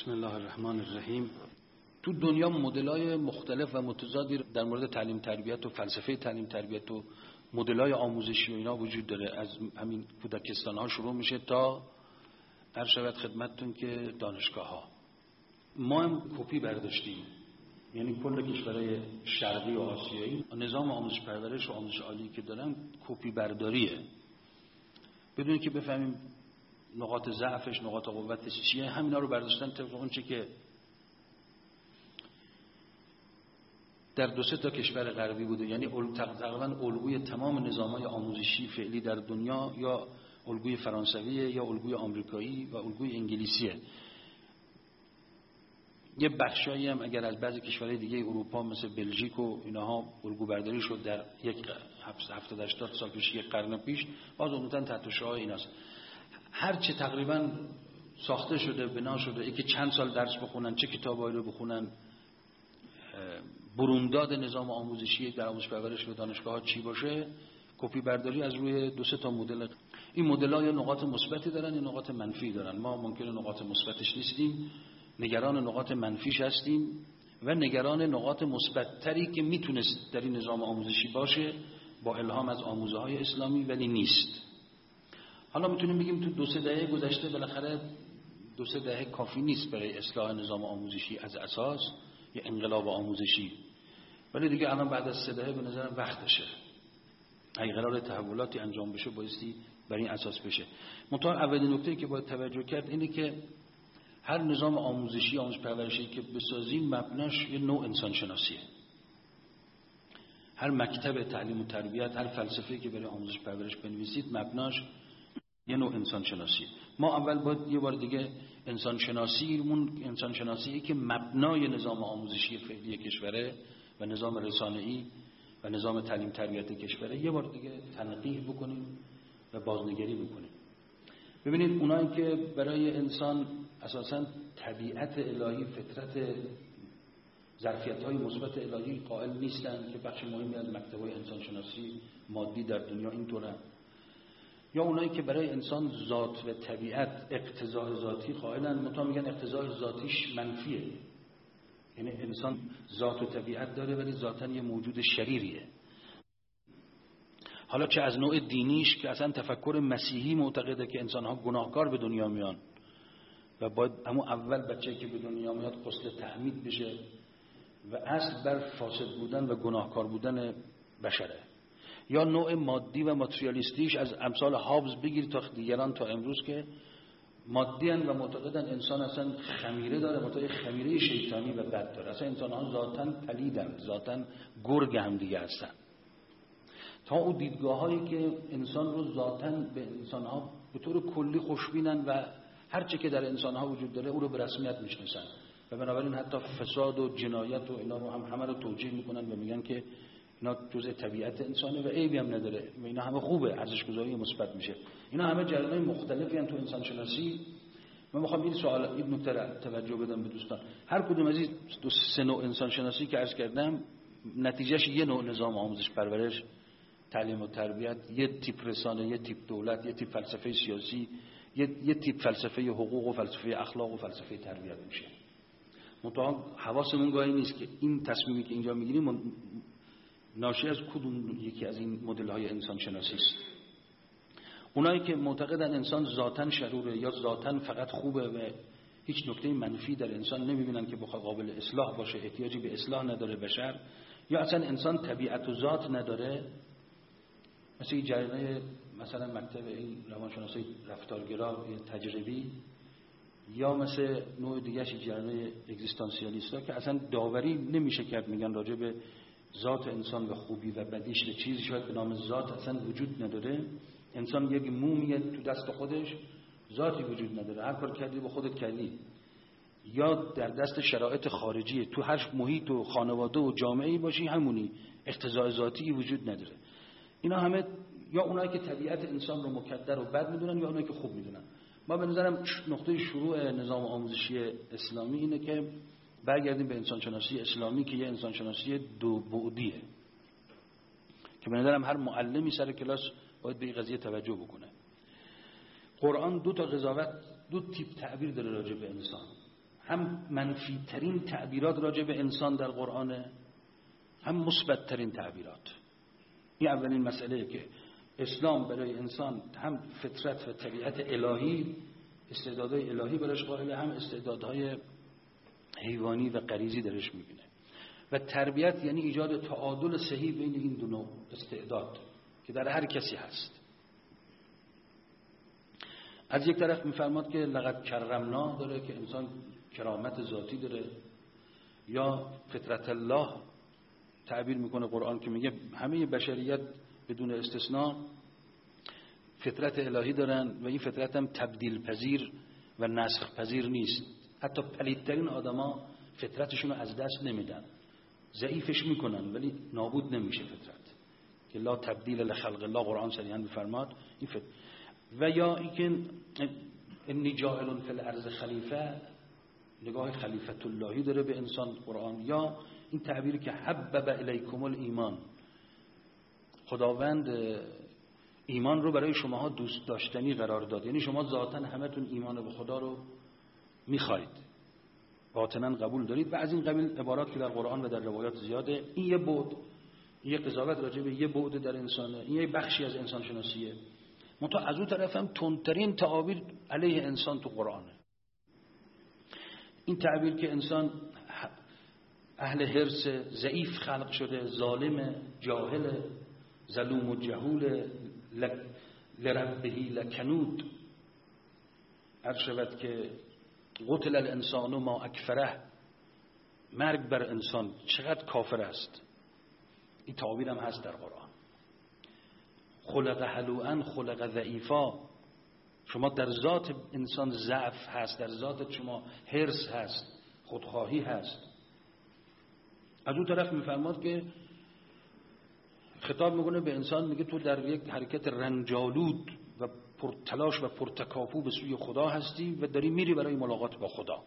بسم الله الرحمن الرحیم. تو دنیا مدل‌های مختلف و متضادی در مورد تعلیم تربیت و فلسفه تعلیم تربیت و مدل‌های آموزشی و اینا وجود داره. از همین کودکستان‌ها شروع میشه تا عرض شود خدمتتون که دانشگاه‌ها. ما هم کپی برداشتیم، یعنی کل کشورهای شرقی و آسیایی نظام آموزش پرورش و آموزش عالی که دارن کپی برداریه، بدون که بفهمیم نقاط ضعفش نقاط قوتش چیه. همینا رو برداشتن طبق اون چه که در دو سه تا کشور غربی بوده، یعنی تقریبا الگوی تمام نظام‌های آموزشی فعلی در دنیا یا الگوی فرانسویه یا الگوی آمریکایی و الگوی انگلیسیه. یه بخشایی هم اگر از بعضی کشورهای دیگه اروپا مثل بلژیک و اینها الگو برداری شد در یک 70-80 سال پیش، یک قرن پیش، باز عموما تحت شعاع ایناست. هر چه تقریبا ساخته شده بنا شده، اینکه چند سال درس بخونن، چه کتابایی رو بخونن، برونداد نظام آموزشی در آموزش پرورش و دانشگاه‌ها چی باشه، کپی برداری از روی دو سه تا مدل. این مدل‌ها یا نقاط مثبتی دارن یا نقاط منفی دارن. ما ممکنه نقاط مثبتش نیستیم، نگران نقاط منفیش هستیم و نگران نقاط مثبت‌تری که میتونست در این نظام آموزشی باشه با الهام از آموزه‌های اسلامی ولی نیست. حالا میتونیم بگیم تو 2-3 دهه گذشته بالاخره 2-3 دهه کافی نیست برای اصلاح نظام آموزشی از اساس یا انقلاب آموزشی، ولی دیگه الان بعد از 3 دهه به نظرم وقتشه. اگه قرار تحولاتی انجام بشه بایستی بر این اساس بشه. منتها اولین نکته‌ای که باید توجه کرد اینه که هر نظام آموزشی آموزش پرورشی که بسازیم مبناش یه نوع انسان شناسیه. هر مکتب تعلیم و تربیت، هر فلسفه‌ای که برای آموزش پرورش بنویسید مبناش یه نوع انسان شناسی. ما اول باید یه بار دیگه انسان شناسی که مبنای نظام آموزشی فعلی کشوره و نظام رسانه‌ای و نظام تعلیم تربیت کشوره یه بار دیگه تنقیح بکنیم و بازنگری بکنیم. ببینید اونایی که برای انسان اساساً طبیعت الهی، فطرت، ظرفیت‌های مثبت الهی قائل نیستن که بخش مهمی از مکتب‌های انسان شناسی مادی در دنیا اینطوره، یا اونایی که برای انسان ذات و طبیعت اقتضاء ذاتی قائلن، منتها میگن اقتضاء ذاتیش منفیه، یعنی انسان ذات و طبیعت داره ولی ذاتاً یه موجود شریریه. حالا چه از نوع دینیش که اصلا تفکر مسیحی معتقده که انسان‌ها گناهکار به دنیا میان و باید همون اول بچه‌ای که به دنیا میاد غسل تعمید بشه و اصل بر فاسد بودن و گناهکار بودن بشره، یا نوع مادی و ماتریالیستیش از امثال هابز بگیر تا دیگران تا امروز که مادی هستند و معتقدن انسان اصلا خمیره داره، منتها خمیره شیطانی و بد داره. اصلا انسان‌ها ذاتاً پلیدن، ذاتاً گرگ هم دیگه هستن. تا اون دیدگاه‌هایی که انسان رو ذاتاً به انسان‌ها به طور کلی خوشبینن و هر چه که در انسان‌ها وجود داره او رو به رسمیت میشناسن و بنابراین حتی فساد و جنایت و اینا رو همه رو توجیه میکنن و میگن که اینا جزء طبیعت انسانه و عیبی هم نداره و اینا همه خوبه، ارزش‌گذاری مثبت میشه. اینا همه جریان‌های مختلفی ان تو انسان شناسی. من میخوام این نکته توجه بدم به دوستان. هر کدوم از این 2-3 نوع انسان شناسی که عرض کردم نتیجهش یه نوع نظام آموزش پرورش، تعلیم و تربیت، یه تیپ رسانه، یه تیپ دولت، یه تیپ فلسفه سیاسی، یه تیپ فلسفه حقوق و فلسفه اخلاق و فلسفه تربیت میشه. منتها حواسمون گاهی نیست که این تصمیمی که اینجا میگیریم ناشی از کدوم یکی از این مدل‌های انسان شناسی است. اونایی که معتقدن انسان ذاتاً شروره یا ذاتاً فقط خوبه و هیچ نکته منفی در انسان نمیبینن که بخواد قابل اصلاح باشه، احتیاجی به اصلاح نداره بشر، یا اصلا انسان طبیعت و ذات نداره، مثل این جریانه مثلا مکتب این روانشناسی رفتارگرا تجربی، یا مثل نوع دیگه‌اش جریانه اگزیستانسیالیستا که اصلا داوری نمیشه کرد، میگن راجع به ذات انسان و خوبی و بدیش به چیزی شاید به نام ذات اصلا وجود نداره. انسان یک مومیه تو دست خودش، ذاتی وجود نداره، هر کار کردی به خودت کردی، یا در دست شرایط خارجیه، تو هر محیط و خانواده و جامعه‌ای باشی همونی، اقتضاء ذاتی وجود نداره. اینا همه یا اونایی که طبیعت انسان رو مکدر و بد میدونن یا اونایی که خوب میدونن. ما به نظرم نقطه شروع نظام آموزشی اسلامی اینه که برگردیم به انسان شناسی اسلامی که یه انسان شناسی دو بعدیه که به نظرم هر معلمی سر کلاس باید به این قضیه توجه بکنه. قرآن 2 تا قضاوت، 2 تیپ تعبیر داره راجع به انسان. هم منفی ترین تعبیرات راجع به انسان در قرآن، هم مثبت ترین تعبیرات. این اولین مسئله که اسلام برای انسان هم فطرت و طبیعت الهی، استعدادهای الهی برش قائله، هم استعدادهای حیوانی و غریزی درش میبینه. و تربیت یعنی ایجاد تعادل صحیح بین این دو نوع استعداد که در هر کسی هست. از یک طرف میفرماد که لقد کرمنا داره که انسان کرامت ذاتی داره، یا فطرت الله تعبیر میکنه قرآن که میگه همه بشریت بدون استثناء فطرت الهی دارن و این فطرت هم تبدیل پذیر و نسخ پذیر نیست. حتی پلیدترین آدما فطرتشون رو از دست نمیدن، ضعیفش میکنن ولی نابود نمیشه فطرت، که لا تبدیل لخلق الله قرآن صریحا بفرماد. این و یا اینکه انی جاعل فی الارض خلیفه، نگاه خلیفت اللهی داره به انسان قرآن. یا این تعبیری که حبب الیکم الایمان، خداوند ایمان رو برای شماها دوست داشتنی قرار داد، یعنی شما ذاتاً همتون ایمان به خدا رو میخواید، باطناً قبول دارید. و از این قبیل عبارات که در قرآن و در روایات زیاده. این یه بعد، یه قضاوت راجع به یه بعد در انسانه، این یه بخشی از انسان شناسیه. منتها از اون طرف هم تندترین تعابیر علیه انسان تو قرآنه. این تعبیر که انسان اهل حرص، ضعیف خلق شده، ظالم، جاهل، ظلوم و جهول، لربه لکنود، عرض شود که قتل الانسان ما اکفره، مرگ بر انسان چقدر کافر است. این تعبیر هم هست در قرآن. خلق هلوعا، خلق ضعیفا، شما در ذات انسان ضعف هست، در ذات شما حرص هست، خودخواهی هست. از اون طرف میفرماد که خطاب میکنه به انسان، میگه تو در یک حرکت رنجالود و پرتلاش و پرتکاپو به سوی خدا هستی و داری میری برای ملاقات با خدا.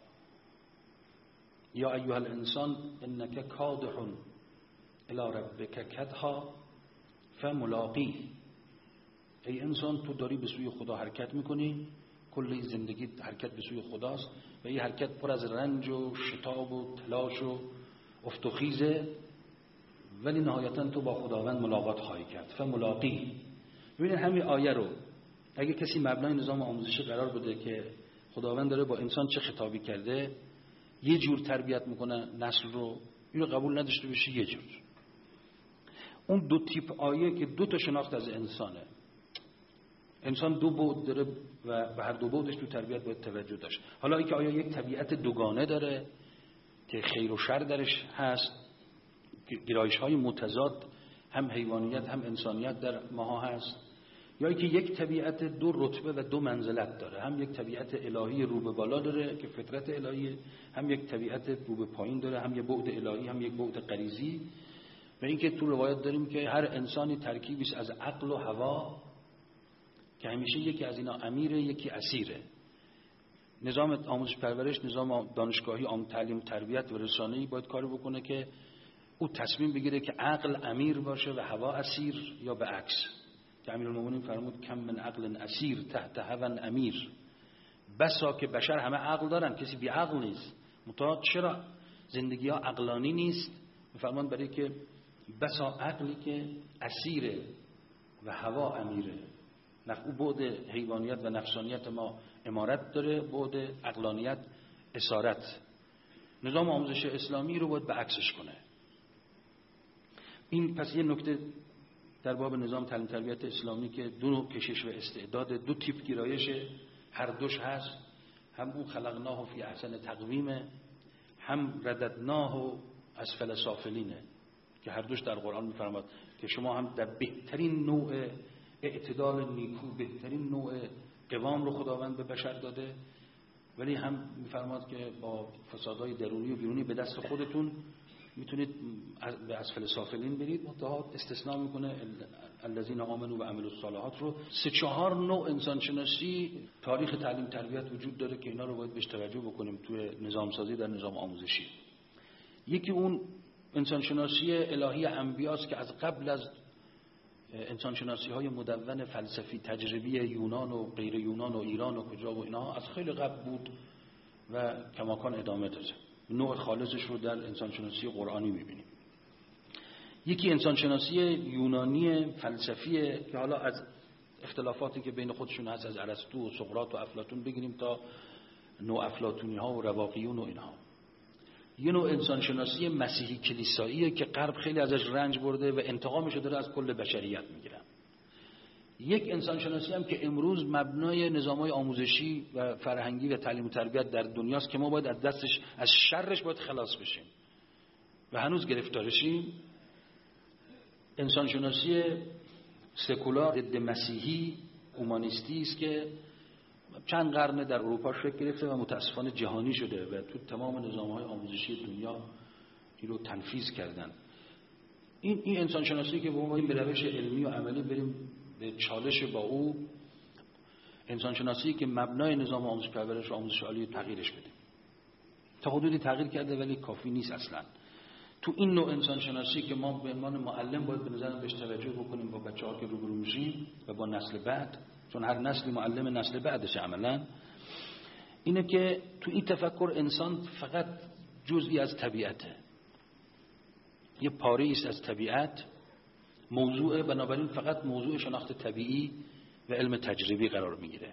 یا ایها الانسان انک کادح الی ربک کدحا فملاقیه، ای انسان تو داری به سوی خدا حرکت میکنی، کل زندگی حرکت به سوی خداست و این حرکت پر از رنج و شتاب و تلاش و افت و خیزه، ولی نهایتا تو با خداوند ملاقات خواهی کرد. فملاقی. ببینید همین آیه رو اگه کسی مبنای نظام آموزشی قرار بده که خداوند داره با انسان چه خطابی کرده، یه جور تربیت میکنه نسل رو، اینو قبول نداشته بشه یه جور. اون دو تیپ آیه که دو تا شناخت از انسانه، انسان دو بعد داره و به هر دو بعدش تو تربیت باید توجه داشت. حالا اینکه آیا یک طبیعت دوگانه داره که خیر و شر درش هست، گرایش‌های متضاد هم حیوانیت هم انسانیت در ماها هست، یا اینکه یک طبیعت دو رتبه و دو منزلت داره، هم یک طبیعت الهی رو به بالا داره که فطرت الهی، هم یک طبیعت رو به پایین داره، هم یک بعد الهی هم یک بعد غریزی. و اینکه تو روایت داریم که هر انسانی ترکیبی است از عقل و هوا که همیشه یکی از اینا امیره یکی اسیره. نظام آموزش پرورش، نظام دانشگاهی، عام تعلیم، تربیت و رسانه‌ای باید کاری بکنه که او تصمیم بگیره که عقل امیر باشه و هوا اسیر، یا به عکس. که امیرالمومنین فرمود کم من عقل اسیر تحت هوا امیر. بسا که بشر همه عقل دارن، کسی بی عقل نیست، منتها چرا زندگی ها عقلانی نیست؟ میفرمان برای که بسا عقلی که اسیره و هوا امیره. او بعد حیوانیت و نفسانیت ما امارت داره، بعد عقلانیت اسارت. نظام آموزش اسلامی رو باید به عکسش کنه. این پس یه نکته در باب نظام تعلیم تربیت اسلامی که دو نوع کشش و استعداد، دو تیپ گرایش هر دوش هست، هم اون خلقناه فی احسن تقویمه، هم رددناه اسفل سافلینه که هر دوش در قرآن میفرماد که شما هم در بهترین نوع اعتدال نیکو، بهترین نوع قوام رو خداوند به بشر داده، ولی هم میفرماد که با فسادهای درونی و بیرونی به دست خودتون میتونید به اسفل سافلین برید. منتها استثناء میکنه الذین آمنوا و عملوا الصالحات رو. 3-4 نوع انسانشناسی تاریخ تعلیم تربیت وجود داره که اینا رو باید بهش توجه بکنیم توی نظام سازی در نظام آموزشی. یکی اون انسانشناسی الهی انبیاست که از قبل از انسانشناسی های مدون فلسفی تجربی یونان و غیر یونان و ایران و کجا و اینا از خیلی قبل بود و کماکان ادامه داده. نوع خالصش رو در انسانشناسی قرآنی می‌بینیم. یکی انسانشناسی یونانی فلسفیه که حالا از اختلافاتی که بین خودشون هست از ارسطو و سقراط و افلاطون بگیریم تا نوع افلاطونی ها و رواقیون و اینها. یه نوع انسانشناسی مسیحی کلیساییه که غرب خیلی ازش رنج برده و انتقامش رو داره از کل بشریت میگیرن. یک انسانشناسی هم که امروز مبنای نظام‌های آموزشی و فرهنگی و تعلیم و تربیت در دنیاست که ما باید از دستش، از شرش باید خلاص بشیم و هنوز گرفتارشیم. انسانشناسی سکولار ضد مسیحی اومانیستی است که چند قرن در اروپا شکل گرفته و متاسفانه جهانی شده و تو تمام نظام‌های آموزشی دنیا این رو تنفیذ کردن. این انسانشناسی که با به روش علمی و عملی بریم به چالش با او، انسانشناسی که مبنای نظام آموزش پرورش و آموزش عالی تغییرش بده. تا حدودی تغییر کرده ولی کافی نیست اصلا. تو این نوع انسانشناسی که ما به عنوان معلم باید به نظرم بهش توجه بکنیم با بچه‌ها که روبرو میشیم و با نسل بعد، چون هر نسلی معلم نسل بعدش عملاً، اینه که تو این تفکر انسان فقط جزئی از طبیعته، یه پاره‌ای است از طبیعت، موضوع بنابراین فقط موضوع شناخت طبیعی و علم تجربی قرار میگیره.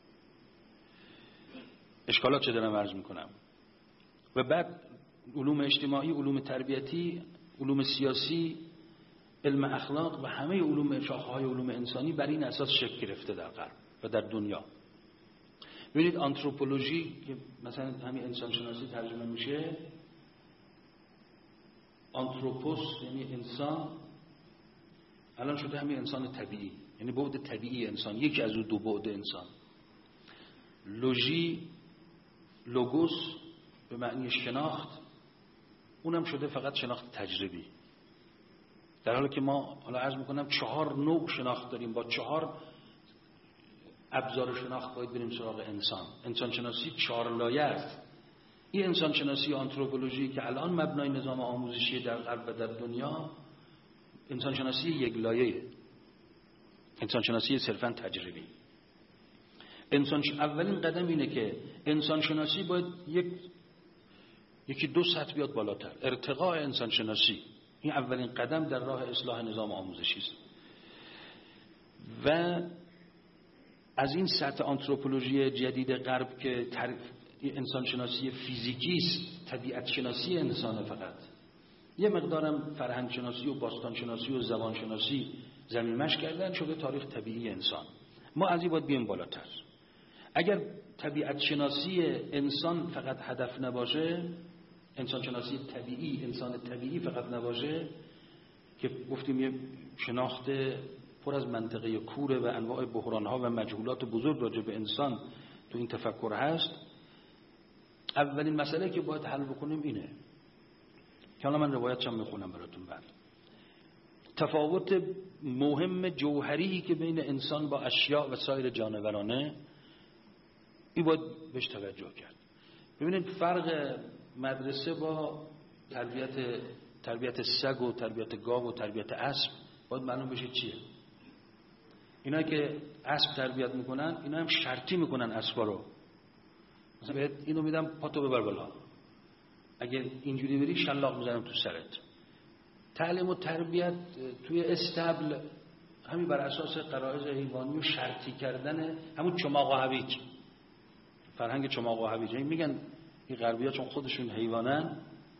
اشکالات چه دارم عرض میکنم. و بعد علوم اجتماعی، علوم تربیتی، علوم سیاسی، علم اخلاق و همه علوم شاخه‌های علوم انسانی بر این اساس شکل گرفته در غرب و در دنیا. ببینید آنتروپولوژی که مثلا همین انسان شناسی ترجمه میشه، آنتروپوس یعنی انسان، الان شده همین انسان طبیعی، یعنی بعد طبیعی انسان، یکی از اون دو بعد انسان. لوژی، لوگوس به معنی شناخت، اونم شده فقط شناخت تجربی. در حالی که ما حالا عرض میکنم 4 نوع شناخت داریم، با 4 ابزار شناخت باید بریم سراغ انسان. انسان شناسی 4 لایه است. این انسان شناسی آنتروپولوژی که الان مبنای نظام آموزشی در غرب و در دنیا، انسان شناسی یک لایه، انسان شناسی صرفا تجربی. اولین قدم اینه که انسان شناسی باید یکی 2 سطح بیاد بالاتر. ارتقاء انسان شناسی این اولین قدم در راه اصلاح نظام آموزشی است. و از این سطح آنتروپولوژی جدید غرب که انسان شناسی فیزیکی است، طبیعت شناسی انسان، فقط یه مقدارم فرهنگ شناسی و باستان شناسی و زبان شناسی زمینش کردن، شده تاریخ طبیعی انسان. ما از این باید بیایم بالاتر. اگر طبیعت شناسی انسان فقط هدف نباشه، انسان شناسی طبیعی، انسان طبیعی فقط نباشه که گفتیم یه شناخت پر از منطقه کوره و انواع بحران‌ها و مجهولات بزرگ راجع به انسان تو این تفکر هست، اولین مسئله که باید حل بکنیم اینه که حالا من روایتش هم میخونم براتون بعد. تفاوت مهم جوهری که بین انسان با اشیاء و سایر جانورانه، این باید بهش توجه کرد. ببینید فرق مدرسه با تربیت سگ و تربیت گاو و تربیت اسب باید معلوم بشه چیه. اینا که اسب تربیت میکنن، اینا هم شرطی میکنن اسبا رو. مثلا بهت اینو میدم پاتو ببر بالا، اگه اینجوری بری شلاق میزنم تو سرت. تعلیم و تربیت توی استبل همین بر اساس غرایز حیوانی و شرطی کردن، همون چماق و هویج، فرهنگ چماق و هویج. میگن این غربی‌ها چون خودشون حیوانن،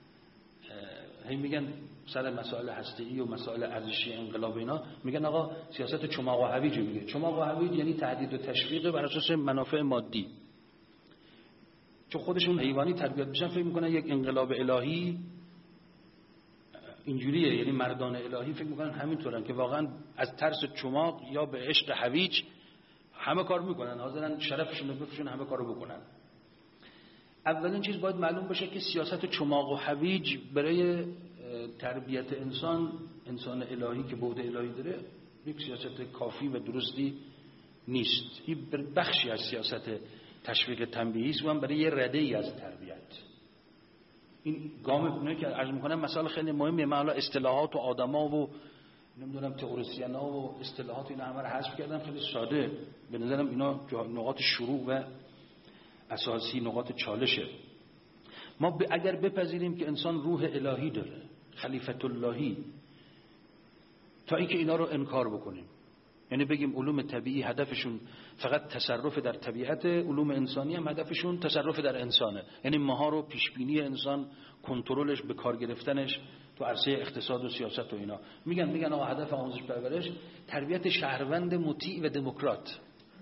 میگن سر مسائل هسته‌ای و مسائل ارزشی انقلاب اینا، میگن آقا سیاست چماق و هویج میگه. چماق و هویج یعنی تهدید و تشویق بر اساس منافع مادی. چون خودشون حیوانی تربیت میشن، فکر میکنن یک انقلاب الهی اینجوریه، یعنی مردان الهی فکر میکنن همینطورن، که واقعا از ترس چماق یا به عشق هویج همه کار میکنن، حاضرن شرفشون رو بفروشن، همه کارو بکنن. اولین چیز باید معلوم بشه که سیاست چماق و هویج برای تربیت انسان الهی که بعد الهی داره، یک سیاست کافی و درستی نیست. این بخشی از سیاست تشویق تنبیهی است و هم برای یه رده‌ای از تربیت. این گام که عرض می‌کنم مثلا خیلی مهمه. من حالا اصطلاحات و آدما و نمیدونم تئوریسینا و اصطلاحات اینا همه رو حذف کردم، خیلی ساده. به نظرم اینا نقاط شروع و اساسی، نقاط چالشه. ما اگر بپذیریم که انسان روح الهی داره، خلیفت اللهی، تا اینکه اینا رو انکار بکنیم، یعنی بگیم علوم طبیعی هدفشون فقط تصرف در طبیعت، علوم انسانی هم هدفشون تصرف در انسانه، یعنی ماها رو پیشبینی انسان، کنترلش، به کار گرفتنش تو عرصه اقتصاد و سیاست و اینا. میگن آقا هدف آموزش پرورش تربیت شهروند مطیع و دموکرات.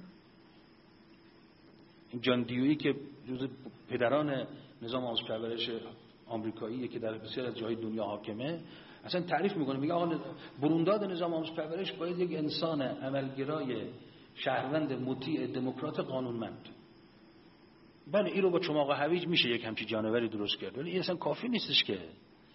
جان دیویی که جزو پدران نظام آموزش پرورش آمریکاییه که در بسیار از جاهای دنیا حاکمه، اصلا تعریف میکنه، میگه آقا برونداد نظام آموزش پرورش باید یک انسان عملگرای شهروند مطیع دموکرات قانونمند. بله این رو با چماق و هویج میشه یک همچی جانوری درست کرد، ولی این اصلا کافی نیستش که.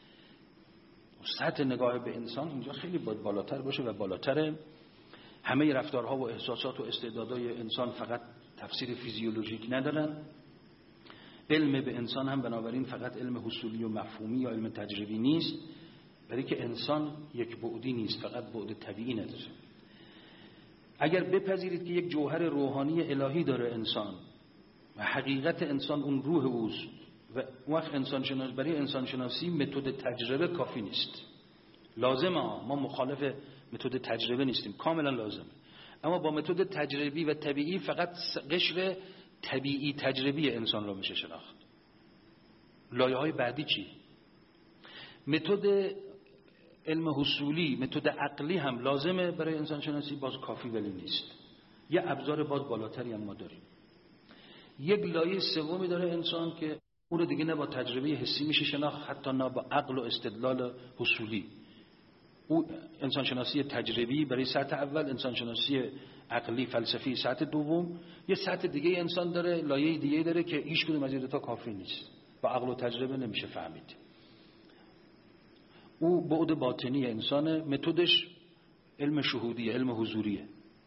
سطح نگاه به انسان اینجا خیلی باید بالاتر باشه و بالاتره. همه رفتارها و احساسات و استعدادهای انسان فقط تفسیر فیزیولوژیک ندارن. علم به انسان هم بنابراین فقط علم حصولی و مفهومی یا علم تجربی نیست، برای که انسان یک بعدی نیست، فقط بعد طبیعی نداره. اگر بپذیرید که یک جوهر روحانی الهی داره انسان و حقیقت انسان اون روح اوست، و وقت برای انسان شناسی متد تجربه کافی نیست. لازمه، ما مخالف متد تجربه نیستیم، کاملا لازمه، اما با متد تجربی و طبیعی فقط قشر طبیعی تجربی انسان را میشه شناخت. لایه های بعدی چی؟ متد علم حصولی، متد عقلی هم لازمه برای انسان شناسی، باز کافی ولی نیست. یه ابزار باز بالاتری هم ما داریم. یک لایه سومی داره انسان که اون رو دیگه نه با تجربه حسی میشه شناخت، حتی نه با عقل و استدلال حصولی. او انسان شناسی تجربی برای سطح اول، انسان شناسی عقلی فلسفی سطح دوم. یه سطح دیگه انسان داره، لایه دیگه داره که هیچ کدوم از این دو تا کافی نیست، با عقل و تجربه نمیشه فهمید. او بعد باطنی انسانه، متدش علم شهودیه، علم حضوریه.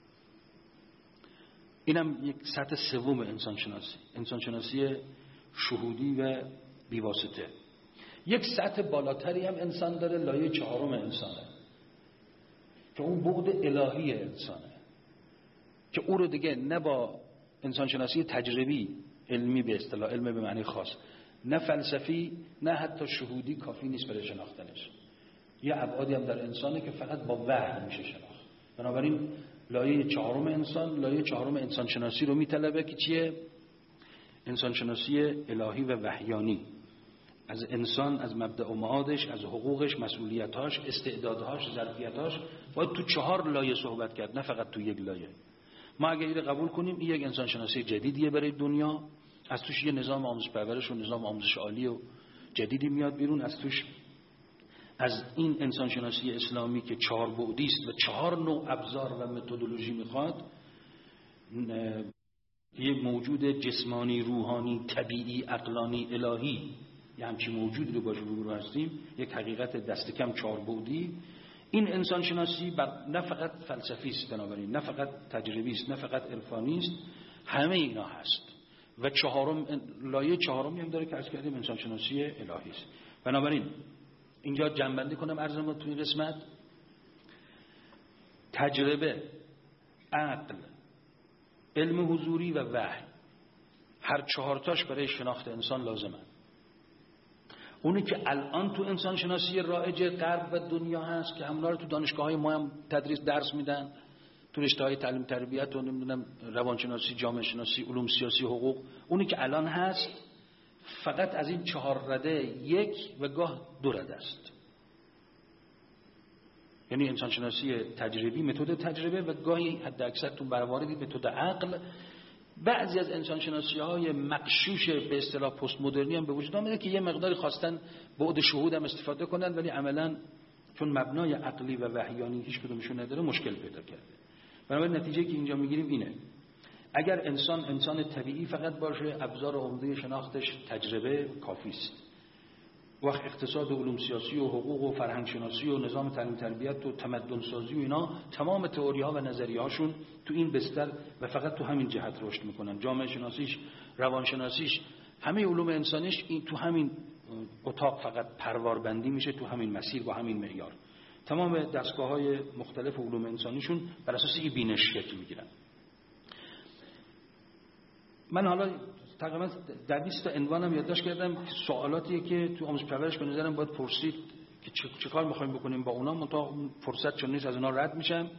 اینم یک سطح سوم انسان شناسی، انسان شناسی شهودی و بیواسطه. یک سطح بالاتری هم انسان داره، لایه چهارم انسانه که اون بعد الهی انسانه، که او رو دیگه نه با انسان شناسی تجربی، علمی به اصطلاح، علم به معنی خاص، نه فلسفی، نه حتی شهودی کافی نیست برای شناختنش. یه ابعادی هم در انسانه که فقط با وحی میشه شناخت. بنابراین لایه چهارم انسان، لایه چهارم انسان شناسی رو میطلبه که چیه؟ انسان شناسی الهی و وحیانی. از انسان، از مبدأ و معادش، از حقوقش، مسئولیتاش، استعدادهاش، ظرفیتاش، باید تو 4 لایه صحبت کرد، نه فقط تو یک لایه. ما اگه اینو قبول کنیم این یک انسان شناسی جدیدیه برای دنیا، از توش یه نظام آموزش پرورش و نظام آموزش عالی و جدیدی میاد بیرون، از توش از این انسان شناسی اسلامی که 4 بعدی است و 4 نوع ابزار و متدولوژی میخواد، یک موجود جسمانی، روحانی، طبیعی، عقلانی، الهی، یه همچین موجودی رو باش روبرو هستیم، یک حقیقت دست کم 4 بعدی. این انسان شناسی نه فقط فلسفی است، بنابراین نه فقط تجربی است، نه فقط عرفانی است، همه اینا هست. و لایه چهارمی هم داره که عرض کردیم انسان شناسی الهی است. بنابراین اینجا جمع‌بندی کنم عرضم تو این قسمت: تجربه، عقل، علم حضوری و وحی، هر 4 تاش برای شناخت انسان لازمه. اونی که الان تو انسان شناسی رایج غرب و دنیا هست که همونا رو تو دانشگاه‌های ما هم درس میدن، تو رشته‌های تعلیم تربیت و نمیدونم روانشناسی، جامعه شناسی، علوم سیاسی، حقوق، اونی که الان هست فقط از این 4 رده 1 و گاه 2 رده است. یعنی انسان شناسی تجربی، متد تجربه، و گاهی حد اکثر تو برواردی متد عقل. بعضی از انسان شناسی های مغشوش به اصطلاح پست مدرنی هم به وجود آمده که یه مقداری خواستن بعد شهود هم استفاده کنن، ولی عملاً چون مبنای عقلی و وحیانی هیچ کدومشون نداره مشکل پیدا کرده. بنابراین نتیجه که اینجا میگیریم اینه: اگر انسان طبیعی فقط باشه، ابزار عمده شناختش تجربه کافی است. وقت اقتصاد و علوم سیاسی و حقوق و فرهنگ شناسی و نظام تعلیم تربیت و تمدن سازی و اینا، تمام تئوری ها و نظریه هاشون تو این بستر و فقط تو همین جهت رشد میکنن. جامعه شناسیش، روان شناسیش، همه علوم انسانیش این تو همین اتاق فقط پروار بندی میشه، تو همین مسیر با همین معیار. تمام دستگاه‌های مختلف علوم انسانیشون بر اساس این بینش شکل میگیرن. من حالا تقریبا 200 تا عنوانم یادداشت کردم، سوالاتیه که تو آموزش پرورش به نظرم باید پرسید که چه کار می‌خوایم بکنیم با اونا. منتها فرصت چون نیست از اونا رد میشم.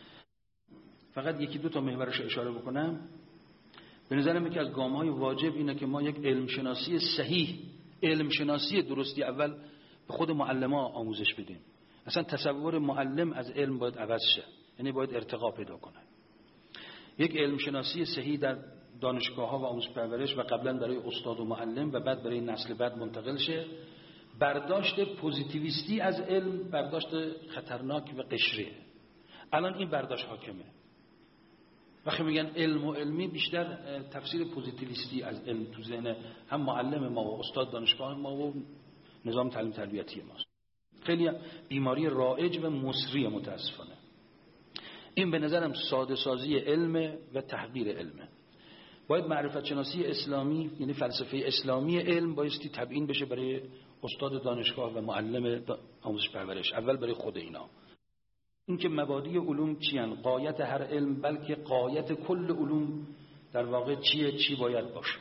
فقط یکی دو تا محورش اشاره بکنم. به نظرم یکی از گام‌های واجب اینه که ما یک علم شناسی صحیح، علم شناسی درستی اول به خود معلم‌ها آموزش بدیم. اصلا تصور معلم از علم باید عوض شه، یعنی باید ارتقا پیدا کنه. یک علم شناسی صحیح در دانشگاه‌ها و آموزش پرورش و قبلا برای استاد و معلم و بعد برای نسل بعد منتقل شه. برداشت پوزیتیویستی از علم برداشت خطرناک و قشریه. الان این برداشت حاکمه. وقتی میگن علم و علمی، بیشتر تفسیر پوزیتیویستی از علم تو ذهن هم معلم ما و استاد دانشگاه ما و نظام تعلیم تربیتی ماست. خیلی بیماری رایج و مصری متاسفانه. این به نظرم ساده سازی علم و تحقیر علمه. باید معرفت شناسی اسلامی، یعنی فلسفه اسلامی علم، بایستی تبیین بشه برای استاد دانشگاه و معلم آموزش پرورش. اول برای خود اینا. این که مبادی علوم چیان، غایت هر علم، بلکه غایت کل علوم در واقع چیه، چی باید باشه.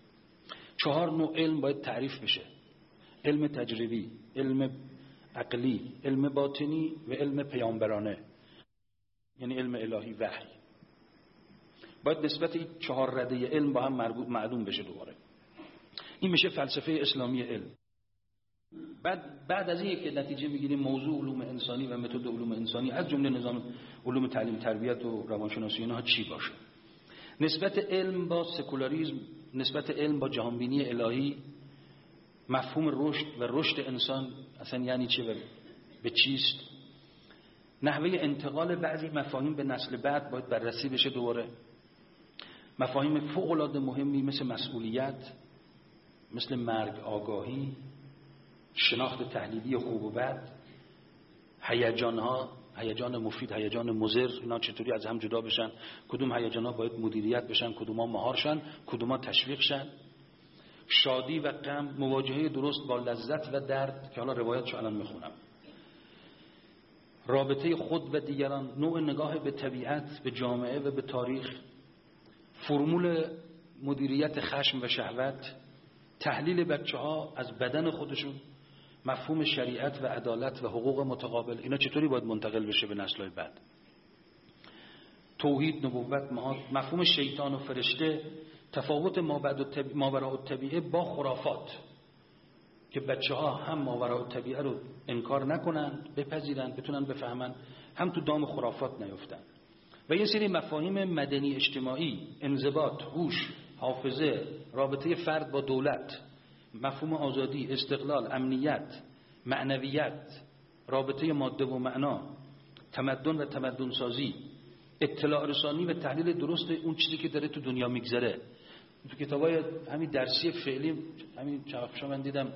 4 نوع علم باید تعریف بشه: علم تجربی، علم عقلی، علم باطنی و علم پیامبرانه، یعنی علم الهی وحی. باید نسبت این 4 رده علم با هم معلوم بشه دوباره. این میشه فلسفه اسلامی علم. بعد از این که نتیجه میگیریم موضوع علوم انسانی و متد علوم انسانی از جمله نظام علوم تعلیم تربیت و روانشناسی اینها چی باشه. نسبت علم با سکولاریسم، نسبت علم با جهانبینی الهی، مفهوم رشد و رشد انسان اصلا یعنی چه و به چیست. نحوه انتقال بعضی مفاهیم به نسل بعد باید بررسی بشه دوباره. مفاهیم فوق العاده مهمی مثل مسئولیت، مثل مرگ آگاهی، شناخت تحلیلی خوب و بد، هیجان‌ها، هیجان مفید، هیجان مضر، اینا چطوری از هم جدا بشن، کدوم هیجان‌ها باید مدیریت بشن، کدوم‌ها مهار شن، کدوم‌ها تشویق شن، شادی و غم، مواجهه درست با لذت و درد که حالا روایتشو الان میخونم، رابطه خود و دیگران، نوع نگاه به طبیعت، به جامعه و به تاریخ، فرمول مدیریت خشم و شهوت، تحلیل بچه‌ها از بدن خودشون، مفهوم شریعت و عدالت و حقوق متقابل، اینا چطوری باید منتقل بشه به نسل‌های بعد، توحید، نبوت، مفهوم شیطان و فرشته، تفاوت ماوراء الطبیعه با خرافات که بچه‌ها هم ماوراء الطبیعه رو انکار نکنن، بپذیرن، بتونن بفهمن، هم تو دام خرافات نیفتن. و یه سری مفاهیم مدنی اجتماعی، انضباط، هوش، حافظه، رابطه فرد با دولت، مفهوم آزادی، استقلال، امنیت، معنویت، رابطه ماده و معنا، تمدن و تمدن سازی، اطلاع رسانی و تحلیل درست اون چیزی که داره تو دنیا میگذره. تو کتابای همین درسی فعلی، همین چند وقت من دیدم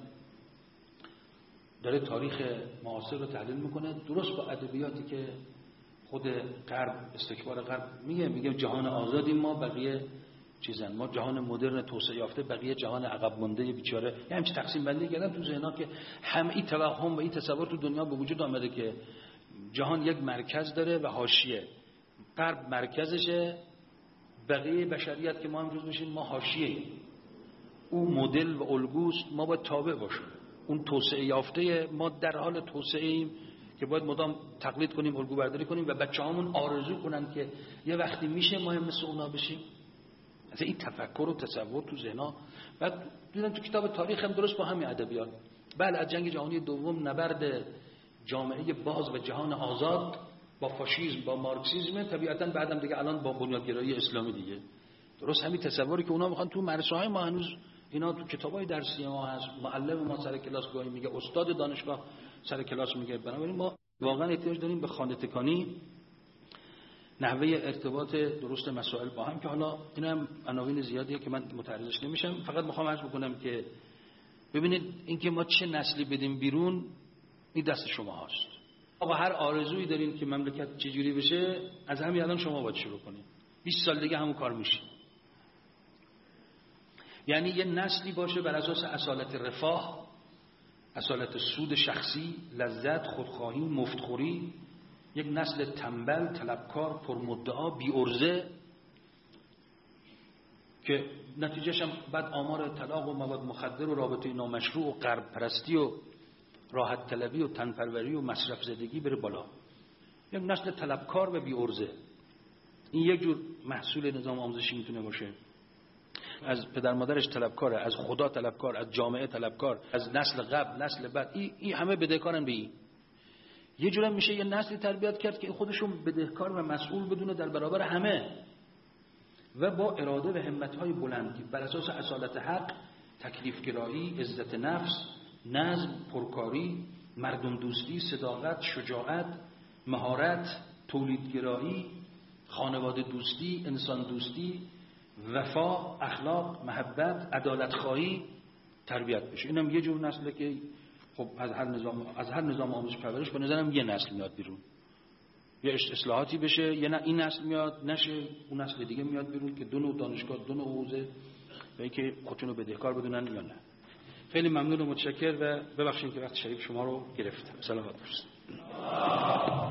داره تاریخ معاصر رو تحلیل میکنه درست با ادبیاتی که خود غرب، استکبار غرب میگه جهان آزادی ما، بقیه چیزن، ما جهان مدرن توسعه یافته، بقیه جهان عقب مونده بیچاره. یعنی همین تقسیم بندی کردن تو ذهن‌ها که هم این توهم و این تصور تو دنیا به وجود آمده که جهان یک مرکز داره و حاشیه. غرب مرکزشه، بقیه بشریت که ما امروز میشیم ما حاشیه. او مدل و الگوست، ما باید تابع باشیم. اون توسعه یافته، ما در حال توسعه ایم که باید مدام تقلید کنیم، الگو برداری کنیم و بچه‌هامون آرزو کنن که یه وقتی میشه ما هم مثل اونا بشیم. از این تفکر و تصور تو ذهن‌ها. بعد دیدم تو کتاب تاریخ هم درست با همین ادبیات. بله از جنگ جهانی دوم، نبرد جامعه باز و جهان آزاد با فاشیسم، با مارکسیسم، طبیعتاً بعدم دیگه الان با بنیادگرایی اسلامی دیگه. درست همین تصوری که اونا میخوان تو مدرسه‌های ما هنوز اینا تو کتابای درسی ما هست، معلم ما سر کلاس گاهی میگه، استاد دانشگاه سر کلاس میگه. بنابراین ما واقعا احتیاج داریم به خانه‌تکانی، نحوه ارتباط درست مسائل با هم، که حالا اینم عناوین زیادیه که من متعرضش نمیشم. فقط میخوام عرض بکنم که ببینید اینکه ما چه نسلی بدیم بیرون این دست شما هست. آقا هر آرزویی دارین که مملکت چجوری بشه، از همین الان شما باید شروع کنید. 20 سال دیگه همون کار میشه. یعنی یه نسلی باشه بر اساس اصالت رفاه، اصالت سود شخصی، لذت، خودخواهی، مفتخوری، یک نسل تنبل، طلبکار، پرمدعا، بی ارزه که نتیجهش هم بعد آمار طلاق و مواد مخدر و رابطه نامشروع و غرب پرستی و راحت طلبی و تنپروری و مصرف زدگی بره بالا. یک نسل طلبکار و بی عرضه. این یک جور محصول نظام آموزشی میتونه باشه. از پدر مادرش طلبکاره، از خدا طلبکار، از جامعه طلبکار، از نسل قبل، نسل بعد، این همه بدهکارن به این. یه جوری میشه یه نسلی تربیت کرد که خودشون بدهکار و مسئول بدونه در برابر همه و با اراده و همت‌های بلندی بر اساس اصالت حق، تکلیف‌گرایی، عزت نفس، نظم، پرکاری، مردم دوستی، صداقت، شجاعت، مهارت، تولیدگرایی، خانواده دوستی، انسان دوستی، وفا، اخلاق، محبت، عدالت خواهی تربیت بشه. اینم یه جور نسله که خب از هر نظام آموزش پرورش به نظرم یه نسل میاد بیرون. یه اصلاحاتی بشه، یه نه این نسل میاد نشه، اون نسل دیگه میاد بیرون که دو نوع دانشگاه، دو نوع حوزه و اینکه خودشونو بدهکار بدونن یا نه. خیلی ممنون و متشکر و ببخشید که وقت شریف شما رو گرفتم. سلامت باشید.